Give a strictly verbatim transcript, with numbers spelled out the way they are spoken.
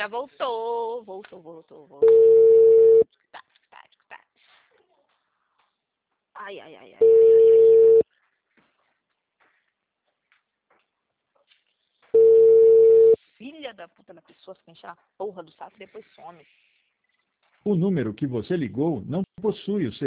já voltou. Voltou, voltou, voltou. Tá, tá, tá. Ai, ai, ai, ai, ai, ai. Filha da puta da pessoa fica enchendo a porra do saco e depois some. O número que você ligou não possui o